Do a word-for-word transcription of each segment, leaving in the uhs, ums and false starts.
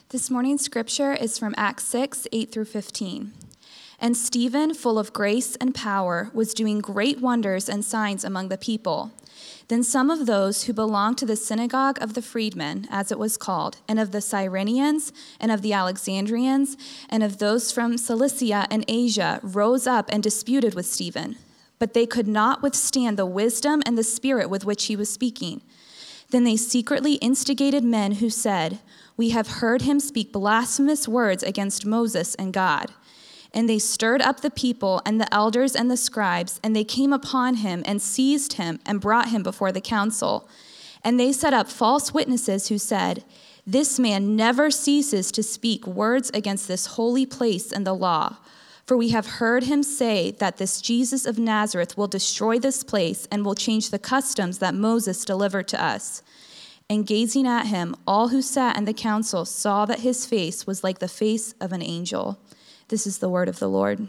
This morning's scripture is from Acts six, eight through fifteen. And Stephen, full of grace and power, was doing great wonders and signs among the people. Then some of those who belonged to the synagogue of the freedmen, as it was called, and of the Cyrenians, and of the Alexandrians, and of those from Cilicia and Asia, rose up and disputed with Stephen. But they could not withstand the wisdom and the spirit with which he was speaking. Then they secretly instigated men who said, "We have heard him speak blasphemous words against Moses and God." And they stirred up the people and the elders and the scribes, and they came upon him and seized him and brought him before the council. And they set up false witnesses who said, "This man never ceases to speak words against this holy place and the law. For we have heard him say that this Jesus of Nazareth will destroy this place and will change the customs that Moses delivered to us." And gazing at him, all who sat in the council saw that his face was like the face of an angel. This is the word of the Lord.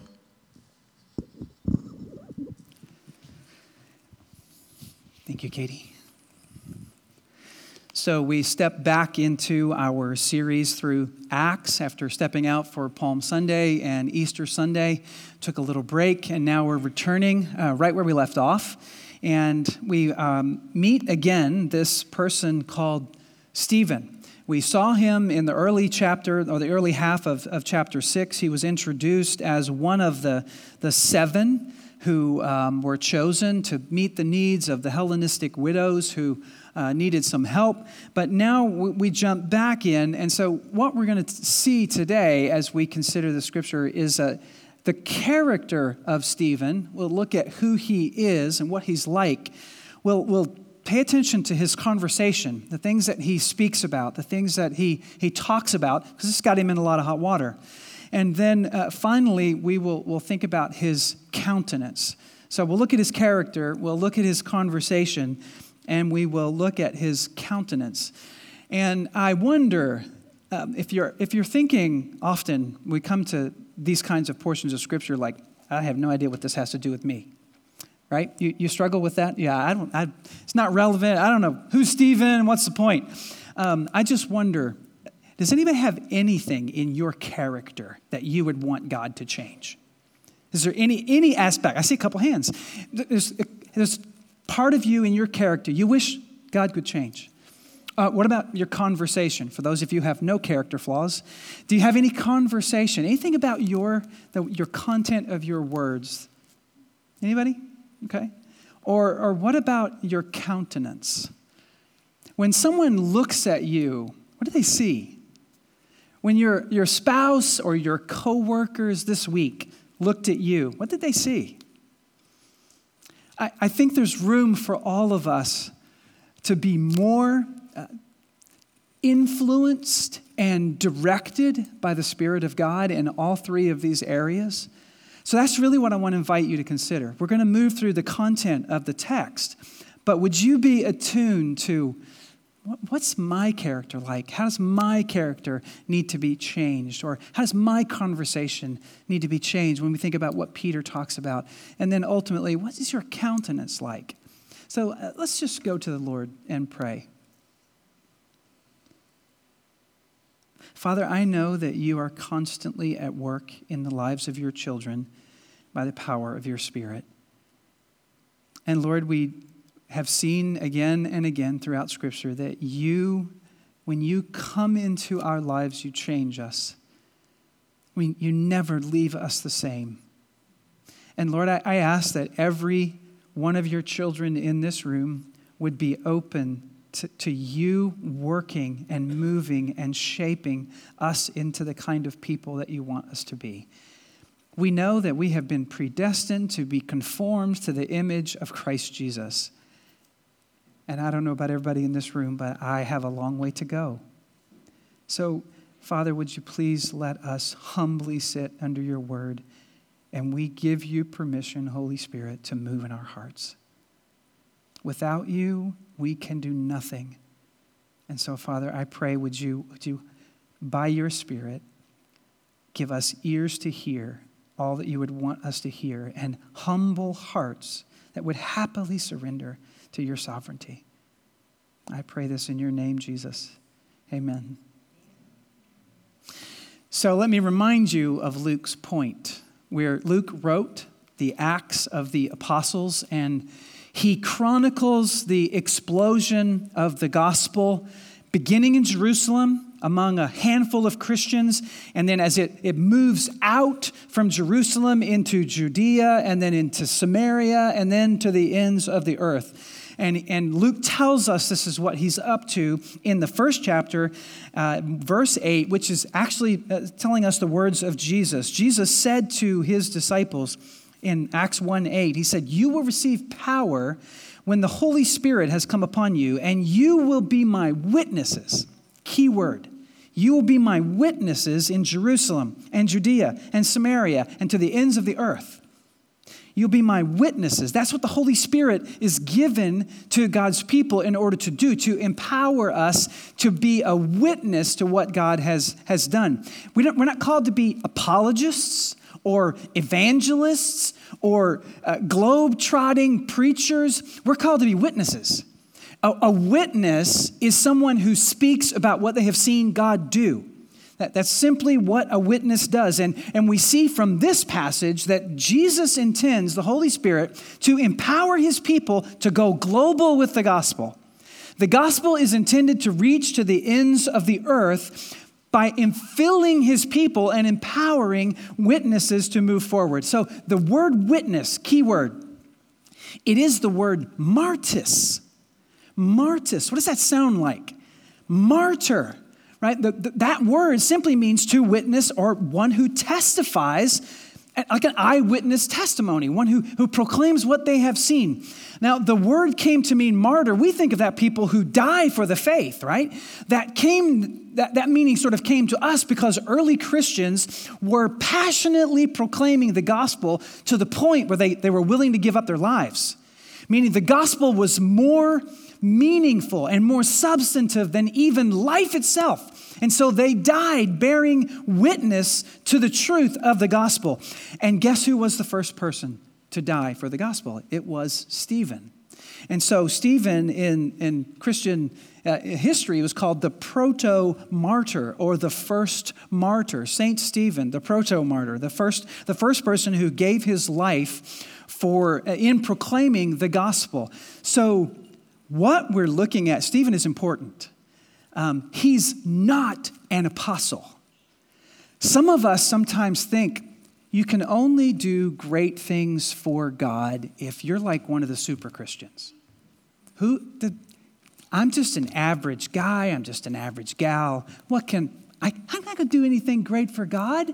Thank you, Katie. So we step back into our series through Acts after stepping out for Palm Sunday and Easter Sunday. Took a little break, and now we're returning uh, right where we left off. And we um, meet again this person called Stephen. We saw him in the early chapter, or the early half of, of chapter six. He was introduced as one of the, the seven who um, were chosen to meet the needs of the Hellenistic widows who uh, needed some help. But now we, we jump back in, and so what we're going to see today as we consider the scripture is uh, the character of Stephen. We'll look at who he is and what he's like. We'll, we'll pay attention to his conversation, the things that he speaks about, the things that he, he talks about, because this got him in a lot of hot water. And then uh, finally, we will we'll think about his countenance. So we'll look at his character, we'll look at his conversation, and we will look at his countenance. And I wonder um, if you're if you're thinking often, we come to these kinds of portions of Scripture like, I have no idea what this has to do with me. Right? You you struggle with that? Yeah, I don't. I, it's not relevant. I don't know who's Stephen. What's the point? Um, I just wonder, does anybody have anything in your character that you would want God to change? Is there any any aspect? I see a couple hands. There's there's part of you in your character you wish God could change. Uh, what about your conversation? For those of you who have no character flaws, do you have any conversation? Anything about your the, your content of your words? Anybody? Okay. Or or what about your countenance? When someone looks at you, what do they see? When your, your spouse or your coworkers this week looked at you, what did they see? I, I think there's room for all of us to be more uh, influenced and directed by the Spirit of God in all three of these areas. So that's really what I want to invite you to consider. We're going to move through the content of the text, but would you be attuned to what's my character like? How does my character need to be changed? Or how does my conversation need to be changed when we think about what Peter talks about? And then ultimately, what is your countenance like? So uh, let's just go to the Lord and pray. Father, I know that you are constantly at work in the lives of your children by the power of your Spirit. And Lord, we have seen again and again throughout Scripture that you, when you come into our lives, you change us. We, you never leave us the same. And Lord, I, I ask that every one of your children in this room would be open To, to you working and moving and shaping us into the kind of people that you want us to be. We know that we have been predestined to be conformed to the image of Christ Jesus. And I don't know about everybody in this room, but I have a long way to go. So, Father, would you please let us humbly sit under your word, and we give you permission, Holy Spirit, to move in our hearts. Without you, we can do nothing. And so, Father, I pray, would you, would you, by your Spirit, give us ears to hear all that you would want us to hear, and humble hearts that would happily surrender to your sovereignty. I pray this in your name, Jesus. Amen. So let me remind you of Luke's point, where Luke wrote the Acts of the Apostles, and he chronicles the explosion of the gospel beginning in Jerusalem among a handful of Christians, and then as it, it moves out from Jerusalem into Judea, and then into Samaria, and then to the ends of the earth. And, and Luke tells us this is what he's up to in the first chapter, uh, verse eight, which is actually uh, telling us the words of Jesus. Jesus said to his disciples in Acts one eight, he said, "You will receive power when the Holy Spirit has come upon you, and you will be my witnesses." Key word. You will be my witnesses in Jerusalem and Judea and Samaria and to the ends of the earth. You'll be my witnesses. That's what the Holy Spirit is given to God's people in order to do, to empower us to be a witness to what God has, has done. We don't, we're not called to be apologists or evangelists or uh, globe-trotting preachers. We're called to be witnesses. A, a witness is someone who speaks about what they have seen God do. That, that's simply what a witness does. And, and we see from this passage that Jesus intends the Holy Spirit to empower his people to go global with the gospel. The gospel is intended to reach to the ends of the earth by infilling his people and empowering witnesses to move forward. So the word witness, key word, it is the word martis. Martis, what does that sound like? Martyr. Right? The, the, that word simply means to witness or one who testifies, like an eyewitness testimony, one who, who proclaims what they have seen. Now, the word came to mean martyr. We think of that people who die for the faith, right? That came, that, that meaning sort of came to us because early Christians were passionately proclaiming the gospel to the point where they, they were willing to give up their lives. Meaning the gospel was more meaningful and more substantive than even life itself. And so they died bearing witness to the truth of the gospel. And guess who was the first person to die for the gospel? It was Stephen. And so Stephen in, in Christian uh, history was called the proto-martyr or the first martyr. Saint Stephen, the proto-martyr, the first, the first person who gave his life for uh, in proclaiming the gospel. So what we're looking at, Stephen is important. Um, he's not an apostle. Some of us sometimes think you can only do great things for God if you're like one of the super Christians. Who, the, I'm just an average guy. I'm just an average gal. What can, I, I'm not going to do anything great for God.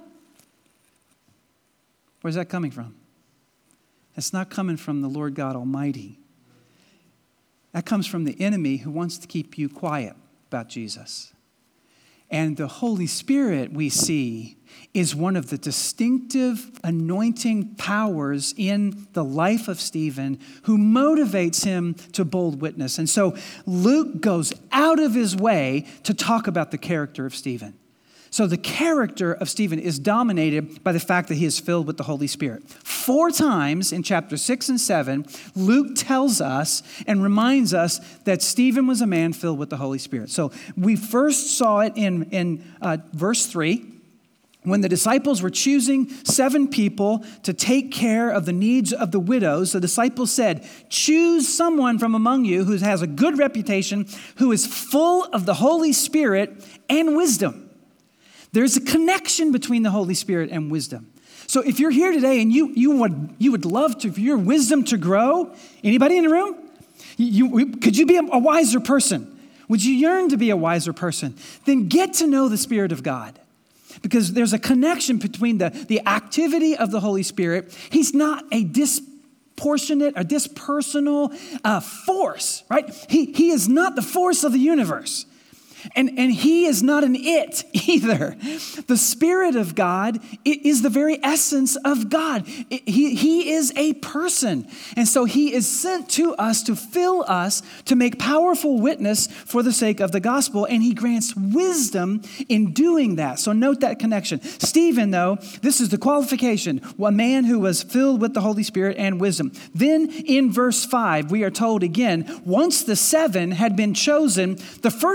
Where's that coming from? It's not coming from the Lord God Almighty. That comes from the enemy who wants to keep you quiet about Jesus. And the Holy Spirit, we see, is one of the distinctive anointing powers in the life of Stephen who motivates him to bold witness. And so Luke goes out of his way to talk about the character of Stephen. So the character of Stephen is dominated by the fact that he is filled with the Holy Spirit. Four times in chapter six and seven, Luke tells us and reminds us that Stephen was a man filled with the Holy Spirit. So we first saw it in, in uh, verse three, when the disciples were choosing seven people to take care of the needs of the widows. The disciples said, choose someone from among you who has a good reputation, who is full of the Holy Spirit and wisdom. There's a connection between the Holy Spirit and wisdom. So if you're here today and you you would you would love to for your wisdom to grow, anybody in the room? You, you, could you be a, a wiser person? Would you yearn to be a wiser person? Then get to know the Spirit of God. Because there's a connection between the, the activity of the Holy Spirit. He's not a disproportionate or dispersonal uh, force, right? He, he is not the force of the universe. And, and he is not an it either. The Spirit of God is the very essence of God. He, he is a person. And so he is sent to us to fill us, to make powerful witness for the sake of the gospel. And he grants wisdom in doing that. So note that connection. Stephen, though, this is the qualification. A man who was filled with the Holy Spirit and wisdom. Then in verse five, we are told again, once the seven had been chosen, the first person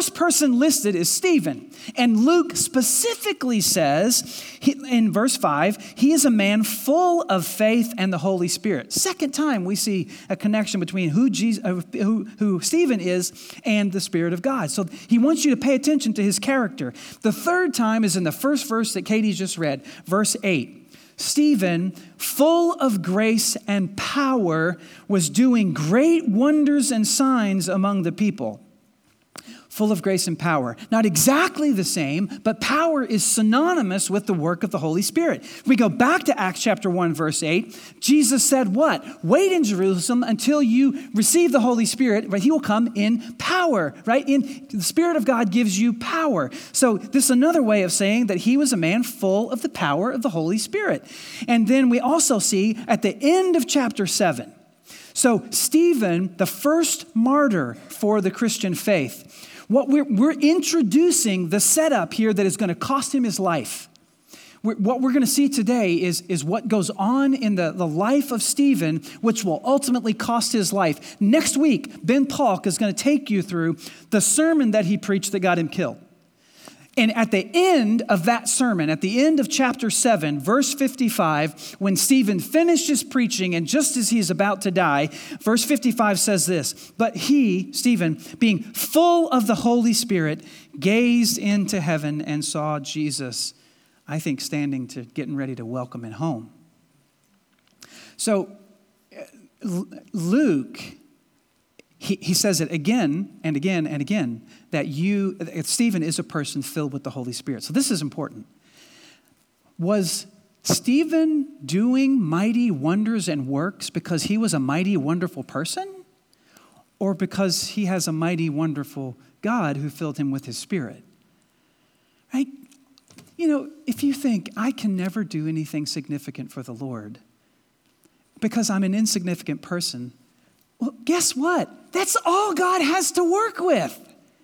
person listed is Stephen. And Luke specifically says he, in verse five, he is a man full of faith and the Holy Spirit. Second time we see a connection between who, Jesus, uh, who, who Stephen is and the Spirit of God. So he wants you to pay attention to his character. The third time is in the first verse that Katie just read, verse eight. Stephen, full of grace and power, was doing great wonders and signs among the people. Full of grace and power. Not exactly the same, but power is synonymous with the work of the Holy Spirit. If we go back to Acts chapter one, verse eight, Jesus said what? Wait in Jerusalem until you receive the Holy Spirit, right? He will come in power, right? In the Spirit of God gives you power. So this is another way of saying that he was a man full of the power of the Holy Spirit. And then we also see at the end of chapter seven, so Stephen, the first martyr for the Christian faith, What we're, we're introducing the setup here that is going to cost him his life. We're, what we're going to see today is, is what goes on in the, the life of Stephen, which will ultimately cost his life. Next week, Ben Polk is going to take you through the sermon that he preached that got him killed. And at the end of that sermon, at the end of chapter seven, verse fifty-five, when Stephen finishes preaching and just as he is about to die, verse fifty-five says this, but he, Stephen, being full of the Holy Spirit, gazed into heaven and saw Jesus, I think, standing to getting ready to welcome him home. So Luke, He, he says it again and again and again, that you, Stephen is a person filled with the Holy Spirit. So this is important. Was Stephen doing mighty wonders and works because he was a mighty, wonderful person? Or because he has a mighty, wonderful God who filled him with his Spirit? Right? You know, if you think, I can never do anything significant for the Lord because I'm an insignificant person, well, guess what? That's all God has to work with.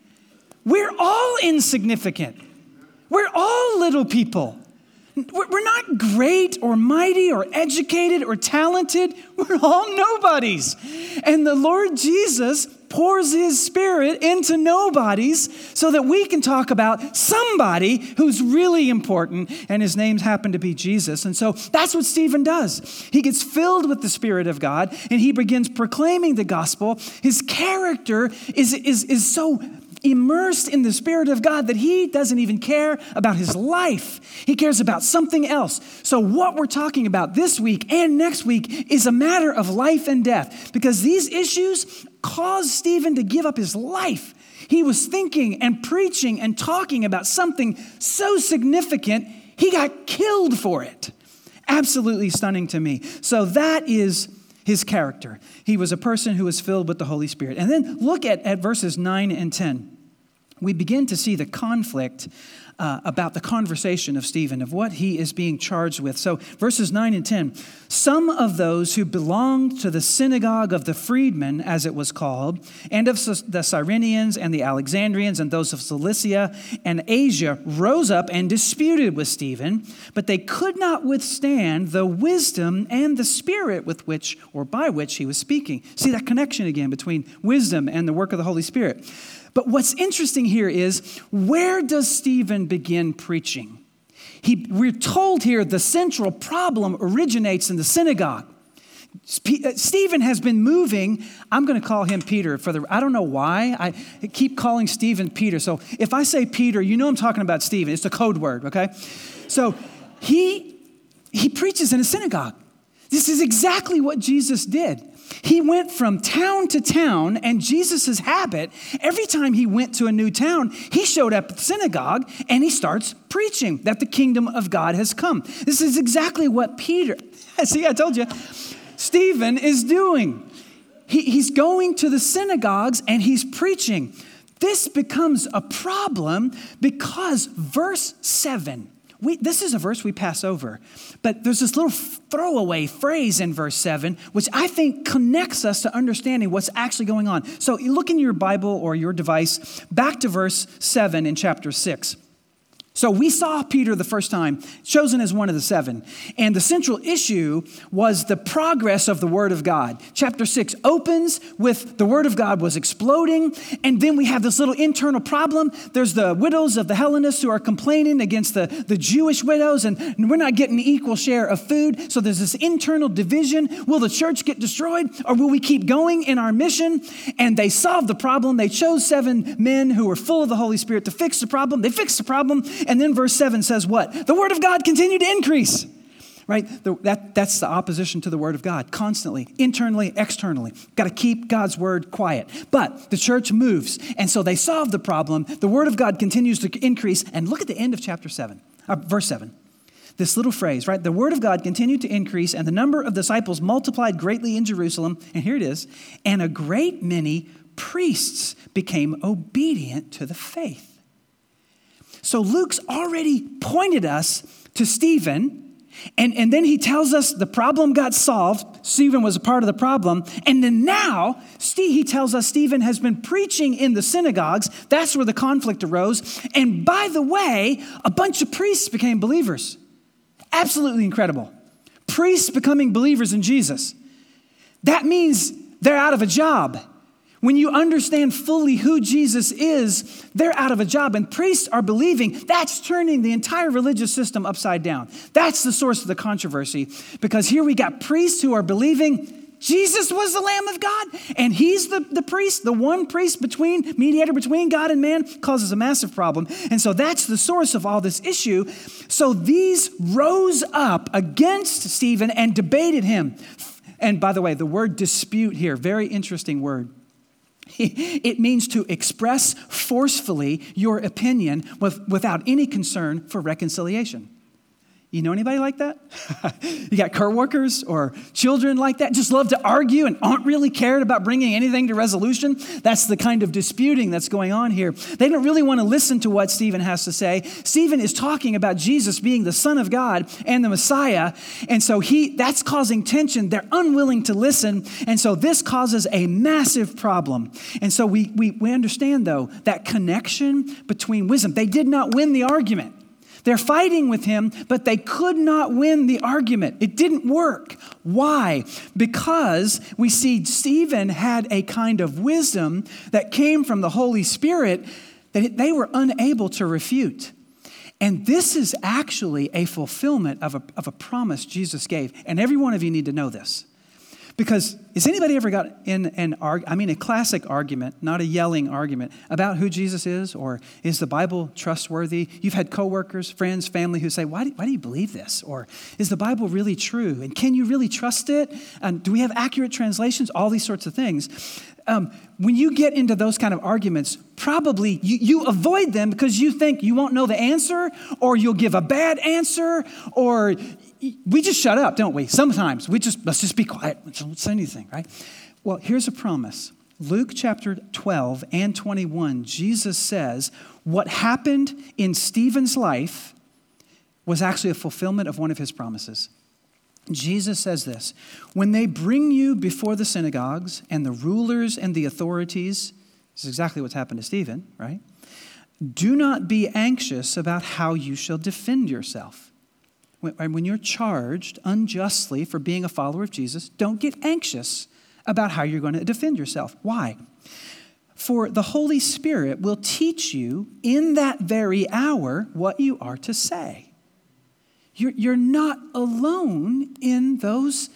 We're all insignificant. We're all little people. We're not great or mighty or educated or talented. We're all nobodies. And the Lord Jesus pours his Spirit into nobodies so that we can talk about somebody who's really important, and his name happened to be Jesus. And so that's what Stephen does. He gets filled with the Spirit of God, and he begins proclaiming the gospel. His character is, is, is so immersed in the Spirit of God that he doesn't even care about his life. He cares about something else. So what we're talking about this week and next week is a matter of life and death, because these issues caused Stephen to give up his life. He was thinking and preaching and talking about something so significant, he got killed for it. Absolutely stunning to me. So that is his character. He was a person who was filled with the Holy Spirit. And then look at, at verses nine and ten. We begin to see the conflict uh, about the conversation of Stephen, of what he is being charged with. So verses nine and ten, some of those who belonged to the synagogue of the freedmen, as it was called, and of the Cyrenians and the Alexandrians and those of Cilicia and Asia rose up and disputed with Stephen, but they could not withstand the wisdom and the spirit with which or by which he was speaking. See that connection again between wisdom and the work of the Holy Spirit. But what's interesting here is, where does Stephen begin preaching? He, we're told here the central problem originates in the synagogue. Stephen has been moving. I'm going to call him Peter for the, I don't know why. I keep calling Stephen Peter. So if I say Peter, you know I'm talking about Stephen. It's a code word, okay? So he, he preaches in a synagogue. This is exactly what Jesus did. He went from town to town, and Jesus' habit, every time he went to a new town, he showed up at the synagogue and he starts preaching that the kingdom of God has come. This is exactly what Peter, see, I told you, Stephen is doing. He, he's going to the synagogues and he's preaching. This becomes a problem because verse seven, We, this is a verse we pass over, but there's this little throwaway phrase in verse seven, which I think connects us to understanding what's actually going on. So you look in your Bible or your device, back to verse seven in chapter six. So we saw Peter the first time, chosen as one of the seven. And the central issue was the progress of the Word of God. Chapter six opens with the Word of God was exploding. And then we have this little internal problem. There's the widows of the Hellenists who are complaining against the, the Jewish widows. And we're not getting an equal share of food. So there's this internal division. Will the church get destroyed? Or will we keep going in our mission? And they solved the problem. They chose seven men who were full of the Holy Spirit to fix the problem. They fixed the problem. And then verse seven says what? The Word of God continued to increase, right? The, that, that's the opposition to the Word of God, constantly, internally, externally. Got to keep God's Word quiet. But the church moves, and so they solve the problem. The Word of God continues to increase, and look at the end of chapter seven, uh, verse seven. This little phrase, right? The Word of God continued to increase, and the number of disciples multiplied greatly in Jerusalem. And here it is. And a great many priests became obedient to the faith. So Luke's already pointed us to Stephen, and, and then he tells us the problem got solved. Stephen was a part of the problem. And then now, Steve, he tells us Stephen has been preaching in the synagogues. That's where the conflict arose. And by the way, a bunch of priests became believers. Absolutely incredible. Priests becoming believers in Jesus. That means they're out of a job. When you understand fully who Jesus is, they're out of a job. And priests are believing. That's turning the entire religious system upside down. That's the source of the controversy. Because here we got priests who are believing Jesus was the Lamb of God. And he's the, the priest, the one priest between, mediator between God and man, causes a massive problem. And so that's the source of all this issue. So these rose up against Stephen and debated him. And by the way, the word dispute here, very interesting word. It means to express forcefully your opinion with, without any concern for reconciliation. You know anybody like that? You got coworkers or children like that, just love to argue and aren't really cared about bringing anything to resolution. That's the kind of disputing that's going on here. They don't really want to listen to what Stephen has to say. Stephen is talking about Jesus being the Son of God and the Messiah. And so he that's causing tension. They're unwilling to listen. And so this causes a massive problem. And so we, we, we understand, though, that connection between wisdom. They did not win the argument. They're fighting with him, but they could not win the argument. It didn't work. Why? Because we see Stephen had a kind of wisdom that came from the Holy Spirit that they were unable to refute. And this is actually a fulfillment of a, of a promise Jesus gave. And every one of you need to know this. Because has anybody ever got in an argument, I mean a classic argument, not a yelling argument, about who Jesus is, or is the Bible trustworthy? You've had coworkers, friends, family who say, why do, why do you believe this? Or is the Bible really true? And can you really trust it? And do we have accurate translations? All these sorts of things. Um, when you get into those kind of arguments, probably you, you avoid them because you think you won't know the answer, or you'll give a bad answer, or we just shut up, don't we? Sometimes we just, let's just be quiet. Don't say anything, right? Well, here's a promise. Luke chapter twelve and twenty-one, Jesus says what happened in Stephen's life was actually a fulfillment of one of his promises. Jesus says this, when they bring you before the synagogues and the rulers and the authorities, this is exactly what's happened to Stephen, right? Do not be anxious about how you shall defend yourself. When you're charged unjustly for being a follower of Jesus, don't get anxious about how you're going to defend yourself. Why? For the Holy Spirit will teach you in that very hour what you are to say. You're, you're not alone in those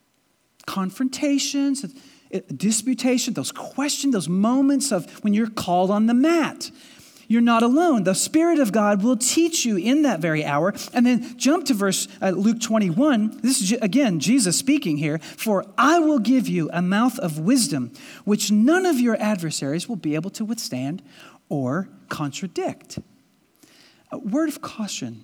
confrontations, disputation, those questions, those moments of when you're called on the mat. You're not alone. The Spirit of God will teach you in that very hour. And then jump to verse uh, Luke twenty-one. This is, again, Jesus speaking here. For I will give you a mouth of wisdom, which none of your adversaries will be able to withstand or contradict. A word of caution.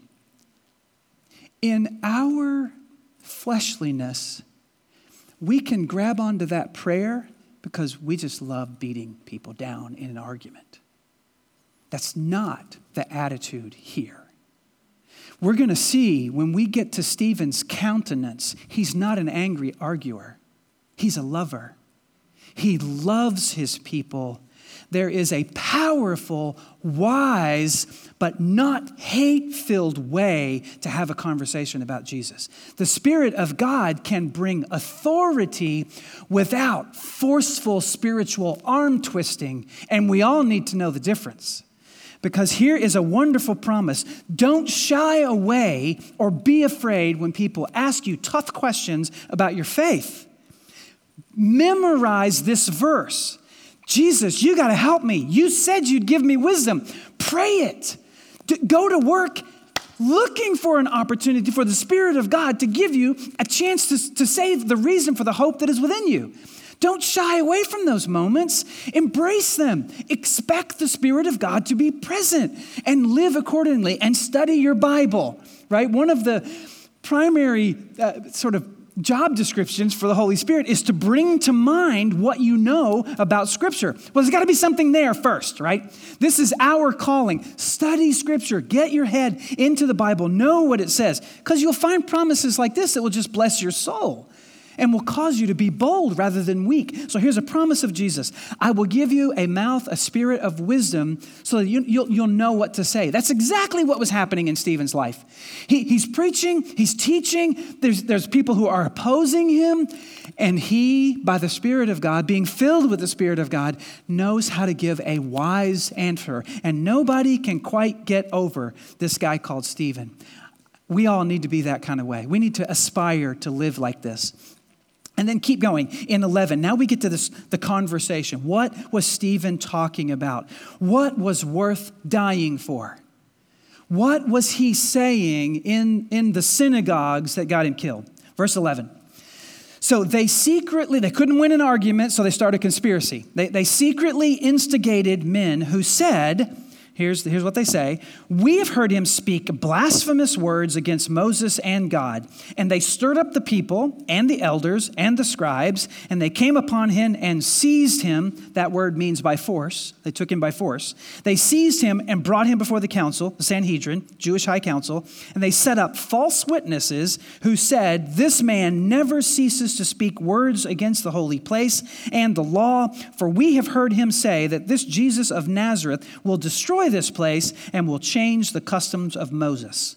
In our fleshliness, we can grab onto that prayer because we just love beating people down in an argument. That's not the attitude here. We're going to see when we get to Stephen's countenance, he's not an angry arguer. He's a lover. He loves his people. there is a powerful, wise, but not hate-filled way to have a conversation about Jesus. The Spirit of God can bring authority without forceful spiritual arm twisting, and we all need to know the difference. Because here is a wonderful promise. Don't shy away or be afraid when people ask you tough questions about your faith. Memorize this verse. Jesus, you got to help me. You said you'd give me wisdom. Pray it. D- go to work looking for an opportunity for the Spirit of God to give you a chance to, to say the reason for the hope that is within you. Don't shy away from those moments. Embrace them. Expect the Spirit of God to be present and live accordingly and study your Bible, right? One of the primary uh, sort of job descriptions for the Holy Spirit is to bring to mind what you know about Scripture. Well, there's got to be something there first, right? This is our calling. Study Scripture. Get your head into the Bible. Know what it says, because you'll find promises like this that will just bless your soul and will cause you to be bold rather than weak. So here's a promise of Jesus. I will give you a mouth, a spirit of wisdom, so that you, you'll, you'll know what to say. That's exactly what was happening in Stephen's life. He, he's preaching, he's teaching, there's, there's people who are opposing him, and he, by the Spirit of God, being filled with the Spirit of God, knows how to give a wise answer. And nobody can quite get over this guy called Stephen. We all need to be that kind of way. We need to aspire to live like this. And then keep going in eleven. Now we get to this, the conversation. What was Stephen talking about? What was worth dying for? What was he saying in, in the synagogues that got him killed? Verse eleven. So they secretly, they couldn't win an argument, so they started a conspiracy. They, they secretly instigated men who said, Here's, here's what they say. We have heard him speak blasphemous words against Moses and God. And they stirred up the people and the elders and the scribes, and they came upon him and seized him. That word means by force. They took him by force. They seized him and brought him before the council, the Sanhedrin, Jewish high council, and they set up false witnesses who said, this man never ceases to speak words against the holy place and the law, for we have heard him say that this Jesus of Nazareth will destroy this place and will change the customs of Moses.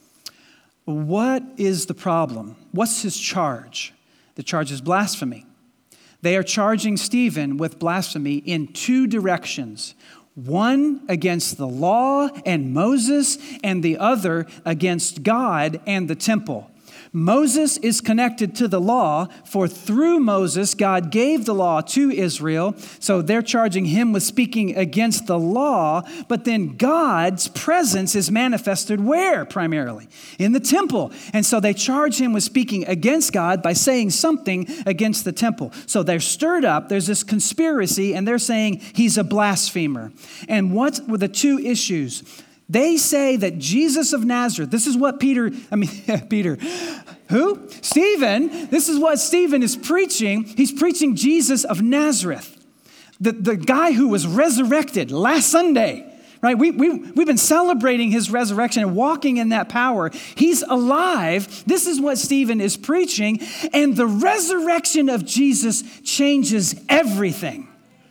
What is the problem? What's his charge? The charge is blasphemy. They are charging Stephen with blasphemy in two directions. One against the law and Moses, and the other against God and the temple. Moses is connected to the law, for through Moses, God gave the law to Israel. So they're charging him with speaking against the law. But then God's presence is manifested where primarily? In the temple. And so they charge him with speaking against God by saying something against the temple. So they're stirred up. There's this conspiracy, and they're saying he's a blasphemer. And what were the two issues? They say that Jesus of Nazareth, this is what Peter, I mean, Peter, who? Stephen, this is what Stephen is preaching. He's preaching Jesus of Nazareth, the, the guy who was resurrected last Sunday, right? We, we, we've been celebrating his resurrection and walking in that power. He's alive. This is what Stephen is preaching. And the resurrection of Jesus changes everything.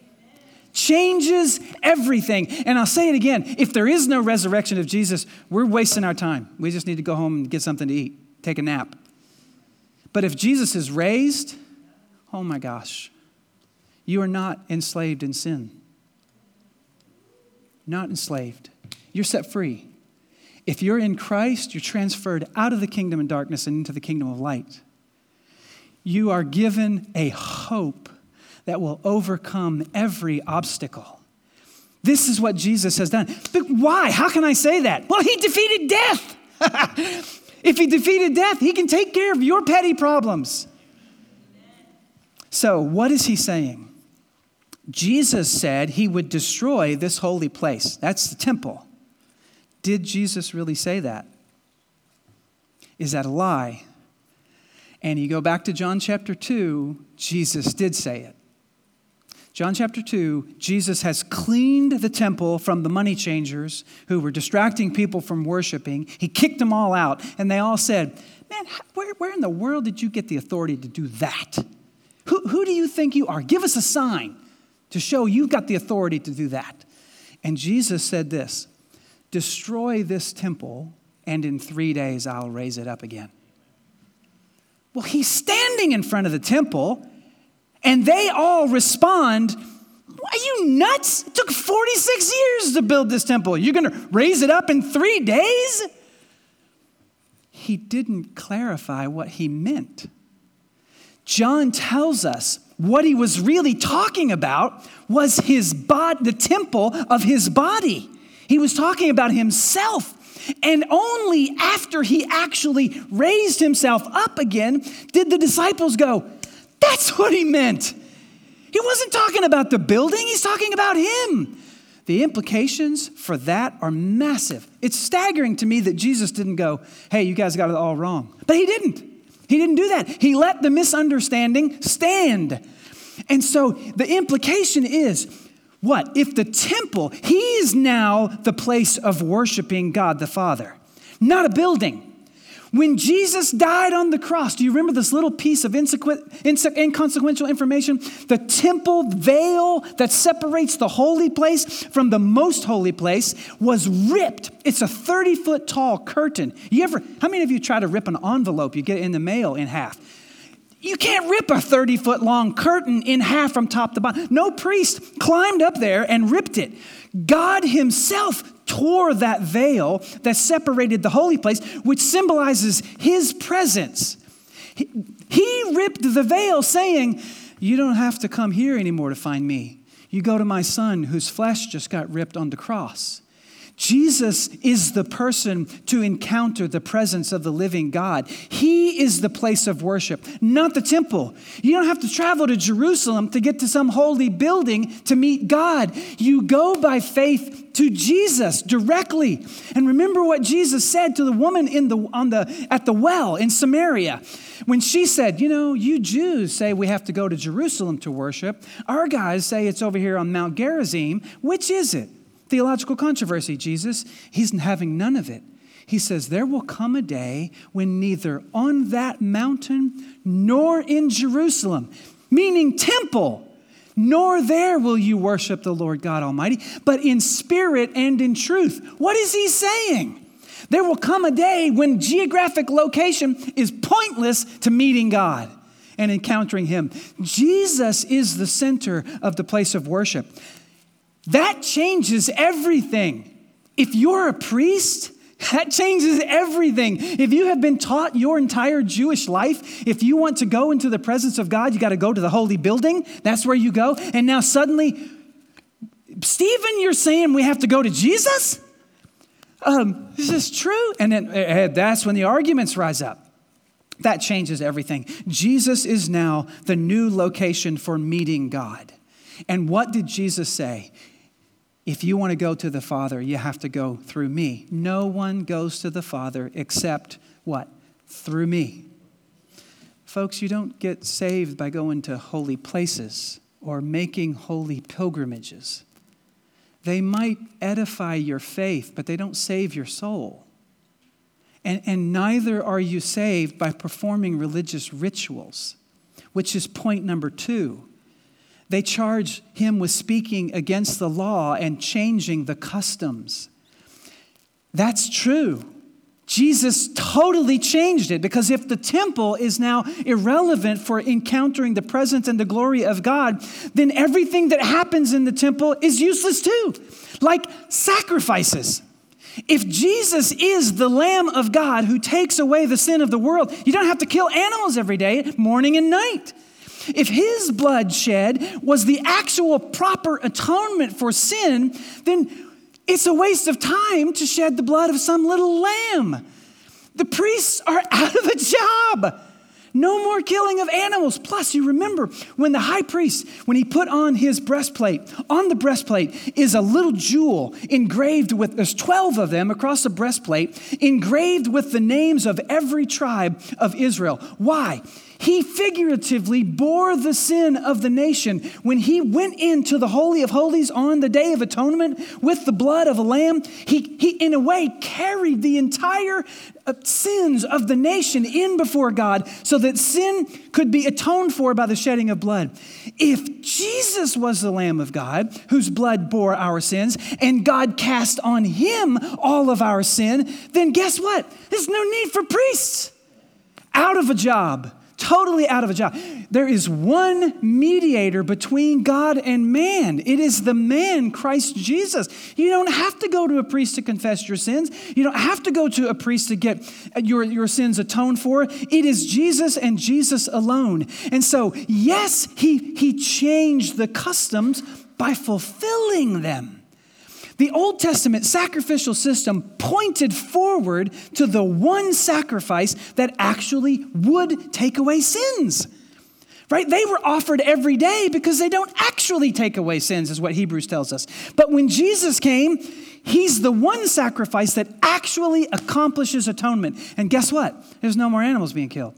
Changes everything. And I'll say it again, if there is no resurrection of Jesus, we're wasting our time. We just need to go home and get something to eat, take a nap. But if Jesus is raised, oh my gosh, you are not enslaved in sin. Not enslaved. You're set free. If you're in Christ, you're transferred out of the kingdom of darkness and into the kingdom of light. You are given a hope that will overcome every obstacle. This is what Jesus has done. But why? How can I say that? Well, he defeated death. If he defeated death, he can take care of your petty problems. So what is he saying? Jesus said he would destroy this holy place. That's the temple. Did Jesus really say that? Is that a lie? And you go back to John chapter two, Jesus did say it. John chapter two, Jesus has cleaned the temple from the money changers who were distracting people from worshiping. He kicked them all out, and they all said, man, where, where in the world did you get the authority to do that? Who, who do you think you are? Give us a sign to show you've got the authority to do that. And Jesus said this, destroy this temple, and in three days I'll raise it up again. Well, he's standing in front of the temple, and they all respond, are you nuts? It took forty-six years to build this temple. You're going to raise it up in three days? He didn't clarify what he meant. John tells us what he was really talking about was his body, the temple of his body. He was talking about himself. And only after he actually raised himself up again did the disciples go, that's what he meant. He wasn't talking about the building. He's talking about him. The implications for that are massive. It's staggering to me that Jesus didn't go, hey, you guys got it all wrong. But he didn't. He didn't do that. He let the misunderstanding stand. And so the implication is, what? If the temple, he is now the place of worshiping God the Father, not a building. When Jesus died on the cross, do you remember this little piece of inconsequential information? The temple veil that separates the holy place from the most holy place was ripped. It's a thirty-foot tall curtain. You ever? How many of you try to rip an envelope you get in the mail in half? You can't rip a thirty-foot long curtain in half from top to bottom. No priest climbed up there and ripped it. God himself tore that veil that separated the holy place, which symbolizes his presence. He, he ripped the veil saying, you don't have to come here anymore to find me. You go to my son whose flesh just got ripped on the cross. Jesus is the person to encounter the presence of the living God. He is the place of worship, not the temple. You don't have to travel to Jerusalem to get to some holy building to meet God. You go by faith to Jesus directly. And remember what Jesus said to the woman in the on the at the well in Samaria. When she said, you know, you Jews say we have to go to Jerusalem to worship. Our guys say it's over here on Mount Gerizim. Which is it? Theological controversy, Jesus. He's having none of it. He says, there will come a day when neither on that mountain nor in Jerusalem, meaning temple, nor there will you worship the Lord God Almighty, but in spirit and in truth. What is he saying? There will come a day when geographic location is pointless to meeting God and encountering him. Jesus is the center of the place of worship. That changes everything. If you're a priest, that changes everything. If you have been taught your entire Jewish life, if you want to go into the presence of God, you got to go to the holy building. That's where you go. And now suddenly, Stephen, you're saying we have to go to Jesus? Um, is this true? And then uh, that's when the arguments rise up. That changes everything. Jesus is now the new location for meeting God. And what did Jesus say? If you want to go to the Father, you have to go through me. No one goes to the Father except what? Through me. Folks, you don't get saved by going to holy places or making holy pilgrimages. They might edify your faith, but they don't save your soul. And, and neither are you saved by performing religious rituals, which is point number two. They charge him with speaking against the law and changing the customs. That's true. Jesus totally changed it, because if the temple is now irrelevant for encountering the presence and the glory of God, then everything that happens in the temple is useless too, like sacrifices. If Jesus is the Lamb of God who takes away the sin of the world, you don't have to kill animals every day, morning and night. If his blood shed was the actual proper atonement for sin, then it's a waste of time to shed the blood of some little lamb. The priests are out of a job. No more killing of animals. Plus, you remember when the high priest, when he put on his breastplate, on the breastplate is a little jewel engraved with, there's twelve of them across the breastplate, engraved with the names of every tribe of Israel. Why? He figuratively bore the sin of the nation when he went into the Holy of Holies on the Day of Atonement with the blood of a lamb. He, he in a way, carried the entire uh, sins of the nation in before God so that sin could be atoned for by the shedding of blood. If Jesus was the Lamb of God, whose blood bore our sins, and God cast on him all of our sin, then guess what? There's no need for priests. Out of a job. Totally out of a job. There is one mediator between God and man. It is the man, Christ Jesus. You don't have to go to a priest to confess your sins. You don't have to go to a priest to get your, your sins atoned for. It is Jesus and Jesus alone. And so, yes, he, he changed the customs by fulfilling them. The Old Testament sacrificial system pointed forward to the one sacrifice that actually would take away sins, right? They were offered every day because they don't actually take away sins, is what Hebrews tells us. But when Jesus came, he's the one sacrifice that actually accomplishes atonement. And guess what? There's no more animals being killed.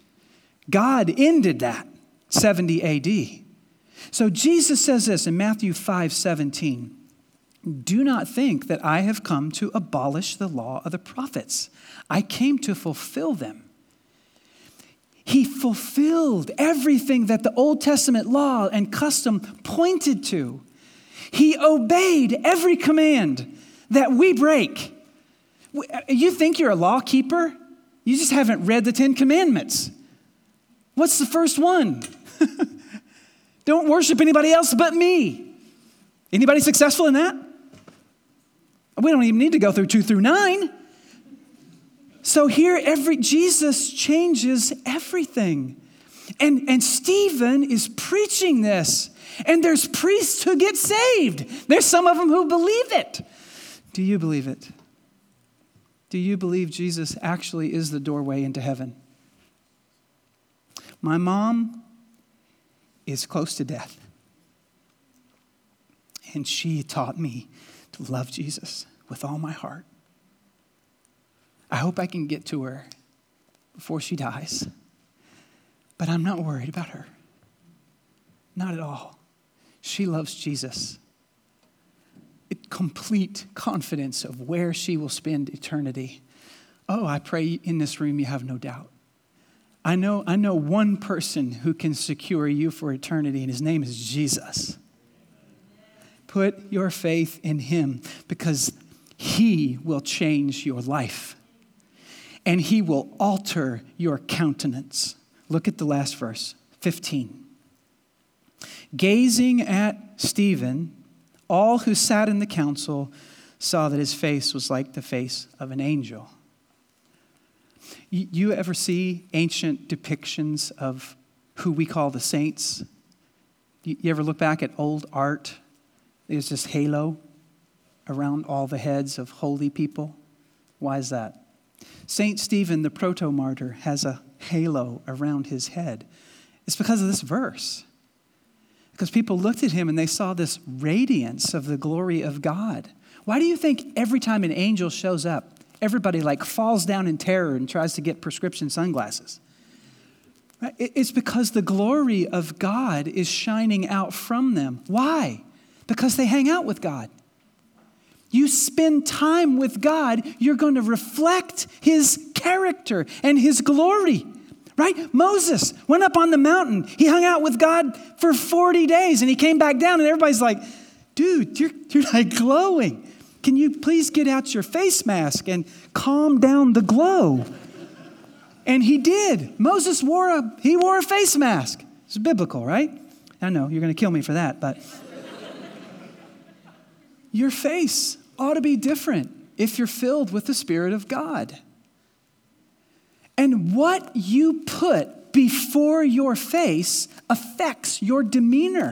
God ended that seventy A D. So Jesus says this in Matthew five seventeen. Do not think that I have come to abolish the law of the prophets. I came to fulfill them. He fulfilled everything that the Old Testament law and custom pointed to. He obeyed every command that we break. You think you're a law keeper? You just haven't read the Ten Commandments. What's the first one? Don't worship anybody else but me. Anybody successful in that? We don't even need to go through two through nine. So here, every Jesus changes everything. And, and Stephen is preaching this. And there's priests who get saved. There's some of them who believe it. Do you believe it? Do you believe Jesus actually is the doorway into heaven? My mom is close to death. And she taught me to love Jesus with all my heart. I hope I can get to her before she dies. But I'm not worried about her. Not at all. She loves Jesus. It, complete confidence of where she will spend eternity. Oh, I pray in this room you have no doubt. I know, I know one person who can secure you for eternity, and his name is Jesus. Put your faith in him because he will change your life and he will alter your countenance. Look at the last verse, fifteen. Gazing at Stephen, all who sat in the council saw that his face was like the face of an angel. You, you ever see ancient depictions of who we call the saints? You, you ever look back at old art? There's this halo around all the heads of holy people. Why is that? Saint Stephen, the proto-martyr, has a halo around his head. It's because of this verse. Because people looked at him and they saw this radiance of the glory of God. Why do you think every time an angel shows up, everybody like falls down in terror and tries to get prescription sunglasses? Right? It's because the glory of God is shining out from them. Why? Because they hang out with God. You spend time with God, you're going to reflect his character and his glory, right? Moses went up on the mountain. He hung out with God for forty days and he came back down and everybody's like, dude, you're, you're like glowing. Can you please get out your face mask and calm down the glow? And he did. Moses wore a, he wore a face mask. It's biblical, right? I know you're going to kill me for that, but your face ought to be different if you're filled with the Spirit of God. And what you put before your face affects your demeanor.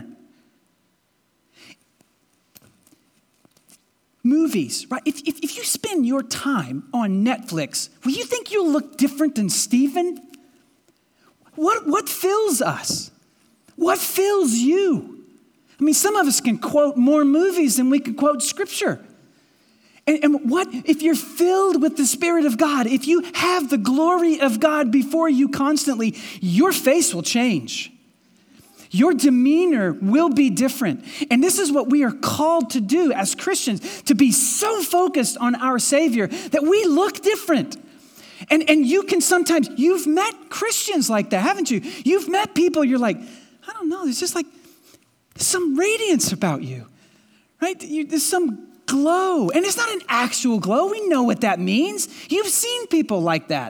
Movies, right? If, if, if you spend your time on Netflix, will you think you'll look different than Stephen? What, what fills us? What fills you? I mean, some of us can quote more movies than we can quote scripture. And, and what if you're filled with the Spirit of God? If you have the glory of God before you constantly, your face will change. Your demeanor will be different. And this is what we are called to do as Christians, to be so focused on our Savior that we look different. And, and you can sometimes, you've met Christians like that, haven't you? You've met people, you're like, I don't know, there's just like some radiance about you, right? You, there's some glow. And it's not an actual glow. We know what that means. You've seen people like that.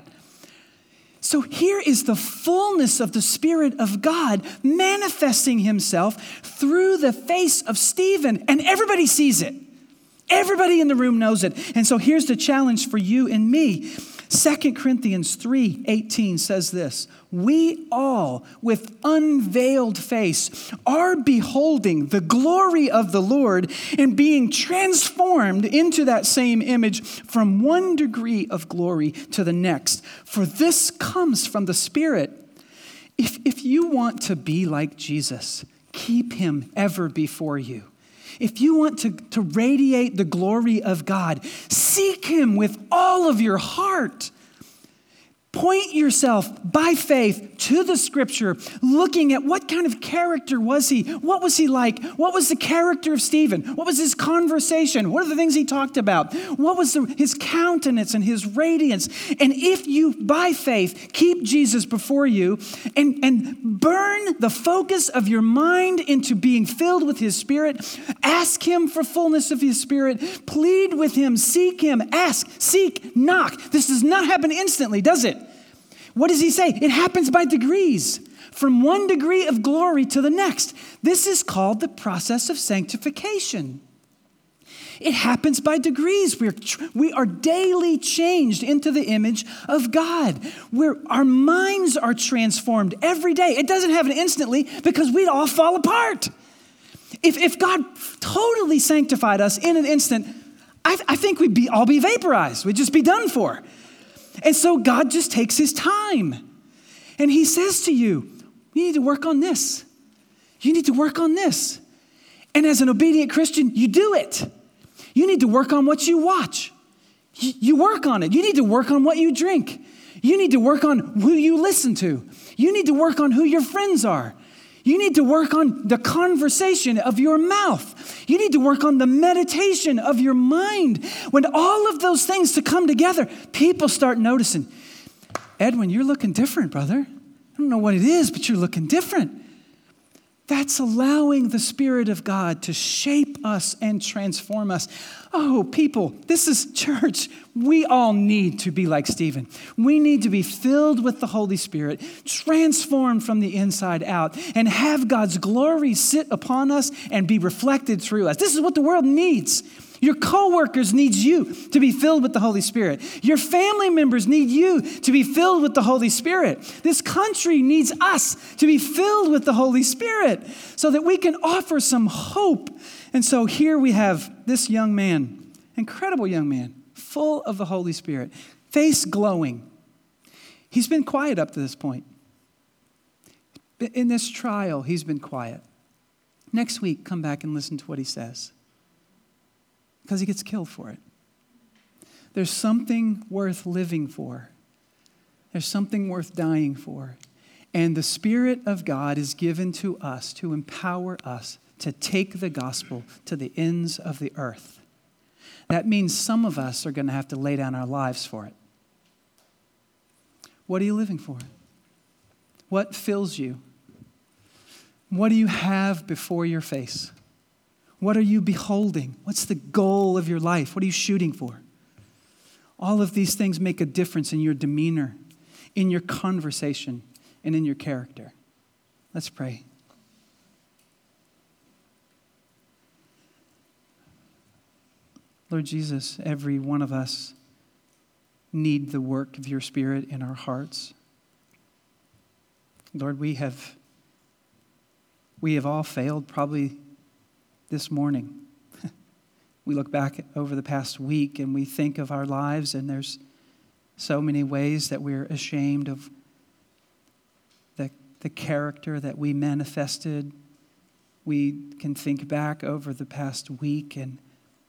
So here is the fullness of the Spirit of God manifesting himself through the face of Stephen, and everybody sees it. Everybody in the room knows it. And so here's the challenge for you and me. Second Corinthians three eighteen says this, we all with unveiled face are beholding the glory of the Lord and being transformed into that same image from one degree of glory to the next. For this comes from the Spirit. If, if you want to be like Jesus, keep him ever before you. If you want to, to radiate the glory of God, seek him with all of your heart. Point yourself by faith to the scripture, looking at what kind of character was he? What was he like? What was the character of Stephen? What was his conversation? What are the things he talked about? What was the, his countenance and his radiance? And if you, by faith, keep Jesus before you and, and burn the focus of your mind into being filled with his Spirit, ask him for fullness of his Spirit, plead with him, seek him, ask, seek, knock. This does not happen instantly, does it? What does he say? It happens by degrees, from one degree of glory to the next. This is called the process of sanctification. It happens by degrees. We're, we are daily changed into the image of God. We're, our minds are transformed every day. It doesn't happen instantly because we'd all fall apart. If, if God totally sanctified us in an instant, I, I think we'd be, all be vaporized. We'd just be done for. And so God just takes his time. And he says to you, you need to work on this. You need to work on this. And as an obedient Christian, you do it. You need to work on what you watch. You, you work on it. You need to work on what you drink. You need to work on who you listen to. You need to work on who your friends are. You need to work on the conversation of your mouth. You need to work on the meditation of your mind. When all of those things to come together, people start noticing, Edwin, you're looking different, brother. I don't know what it is, but you're looking different. That's allowing the Spirit of God to shape us and transform us. Oh, people, this is church. We all need to be like Stephen. We need to be filled with the Holy Spirit, transformed from the inside out, and have God's glory sit upon us and be reflected through us. This is what the world needs. Your coworkers need you to be filled with the Holy Spirit. Your family members need you to be filled with the Holy Spirit. This country needs us to be filled with the Holy Spirit so that we can offer some hope. And so here we have this young man, incredible young man, full of the Holy Spirit, face glowing. He's been quiet up to this point. In this trial, he's been quiet. Next week, come back and listen to what he says. Because he gets killed for it. There's something worth living for. There's something worth dying for. And the Spirit of God is given to us to empower us to take the gospel to the ends of the earth. That means some of us are going to have to lay down our lives for it. What are you living for? What fills you? What do you have before your face? What are you beholding? What's the goal of your life? What are you shooting for? All of these things make a difference in your demeanor, in your conversation, and in your character. Let's pray. Lord Jesus, every one of us need the work of your Spirit in our hearts. Lord, we have, we have all failed probably this morning. We look back over the past week and we think of our lives, and there's so many ways that we're ashamed of the, the character that we manifested. We can think back over the past week and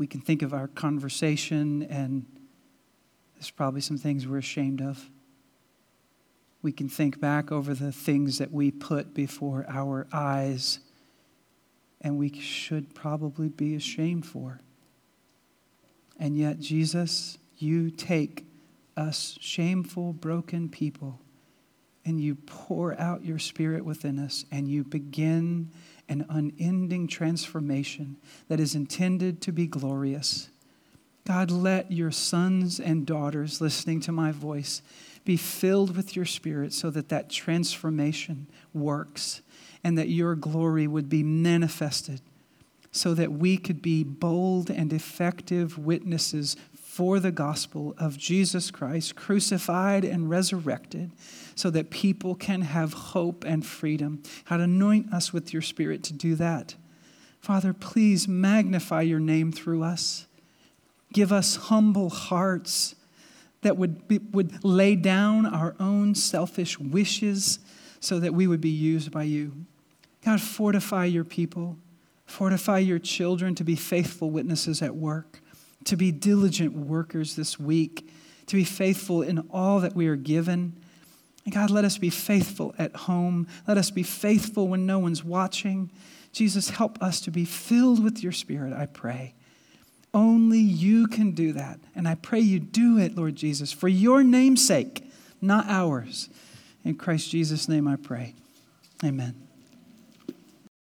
We can think of our conversation, and there's probably some things we're ashamed of. We can think back over the things that we put before our eyes, and we should probably be ashamed for. And yet, Jesus, you take us shameful, broken people, and you pour out your Spirit within us, and you begin an unending transformation that is intended to be glorious. God, let your sons and daughters listening to my voice be filled with your Spirit so that that transformation works and that your glory would be manifested so that we could be bold and effective witnesses for the gospel of Jesus Christ, crucified and resurrected, so that people can have hope and freedom. God, anoint us with your Spirit to do that. Father, please magnify your name through us. Give us humble hearts that would be, would lay down our own selfish wishes so that we would be used by you. God, fortify your people. Fortify your children to be faithful witnesses at work, to be diligent workers this week, to be faithful in all that we are given. And God, let us be faithful at home. Let us be faithful when no one's watching. Jesus, help us to be filled with your Spirit, I pray. Only you can do that. And I pray you do it, Lord Jesus, for your name's sake, not ours. In Christ Jesus' name I pray. Amen.